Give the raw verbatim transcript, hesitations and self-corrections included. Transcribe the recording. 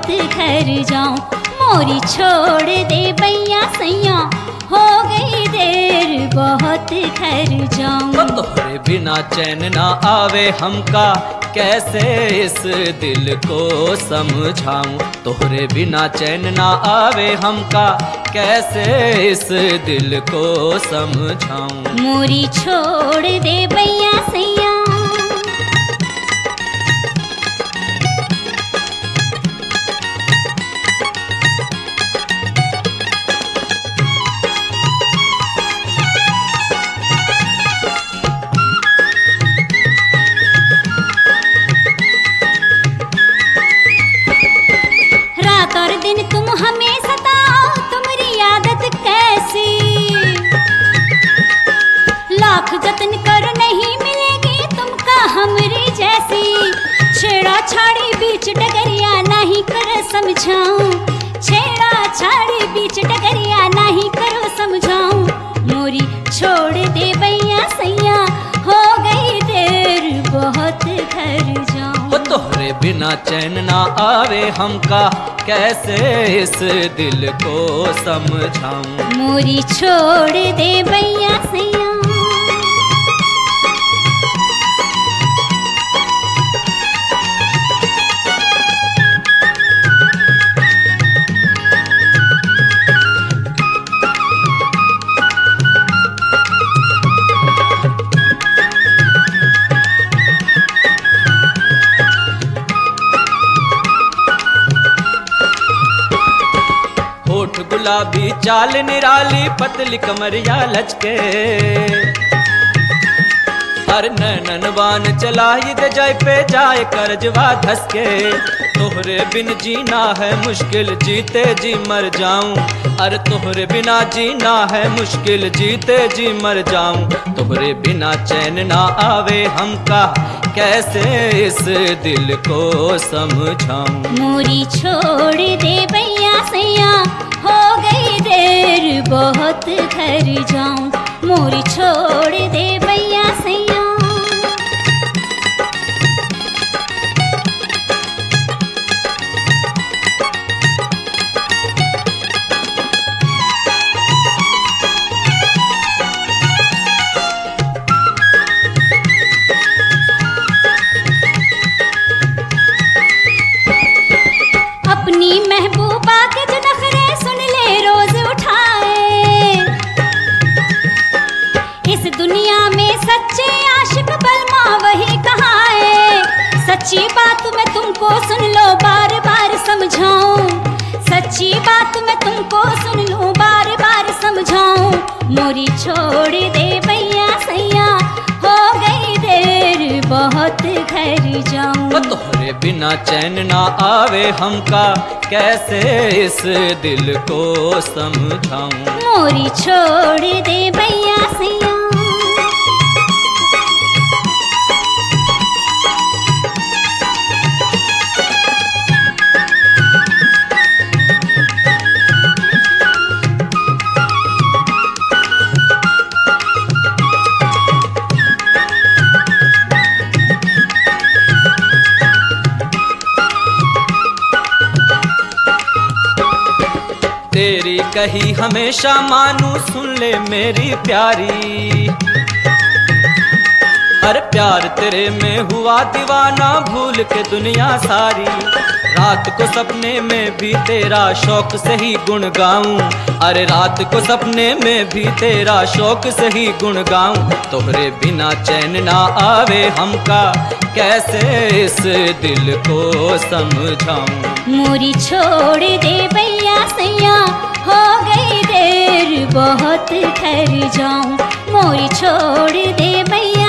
बहुत घर जाऊं। मोरी छोड़ दे भैया सैया, हो गई देर बहुत घर जाऊं। तोहरे बिना चैन ना आवे हमका, कैसे इस दिल को समझाऊं। तोहरे बिना चैन ना आवे हमका, कैसे इस दिल को समझाऊं। मोरी छोड़ दे भैया सैया। रात और दिन तुम हमें सताओ, तुम्हारी आदत कैसी। लाख जतन कर नहीं मिलेगी तुमका हमरी जैसी। छेड़ा छाड़ी बीच डगरिया नहीं कर समझाऊं। छेड़ा छाड़ी बीच डगरिया नहीं करो समझाऊं। मोरी छोड़ दे भैया सैया, हो गई देर बहुत घर जाऊं। तोहरे बिना चैन ना आवे हमका, कैसे इस दिल को समझाऊं। मोरी छोड़ दे भैया सैया। होठ गुलाबी चाल निराली, पतली कमरिया लचके। हर नैनन बान चलाही दे जाय पे जाए करजवा धसके। तोहरे बिन जीना है मुश्किल, जीते जी मर जाऊं। अरे तोहरे बिना जीना है मुश्किल, जीते जी मर जाऊं। तोहरे बिना चैन ना आवे हमका, कैसे इस दिल को समझाऊं। मोरी छोड़ दे भैया सैया, हो गई देर बहुत घर जाऊं। मोरी छोड़ दे भैया सैया। अपनी महबूबा के जो नखरे सुन ले रोज उठाए। इस दुनिया में सच्चे आशिक बलमा वही कहाए। सच्ची बात मैं तुमको सुन लो, बार बार समझाऊं। सच्ची बात मैं तुमको सुन लो, बार बार समझाऊं। मोरी छोड़ दे भैया सैया, हो गई देर बहुत घर जाऊं। तोहरे बिना चैन ना आवे हमका, कैसे इस दिल को समझाऊं। मोरी छोड़ दे भैया सैया। तेरी कही हमेशा मानू, सुन ले मेरी प्यारी। हर प्यार तेरे में हुआ दीवाना, भूल के दुनिया सारी। रात को सपने में भी तेरा शौक से ही गुण गाऊं। अरे रात को सपने में भी तेरा शौक से ही गुण गाऊं। तोहरे बिना चैन ना आवे हमका, कैसे इस दिल को समझाऊं। मोरी छोड़ दे भैया सैया, हो गई देर बहुत घर जाऊं। मोरी छोड़ दे भैया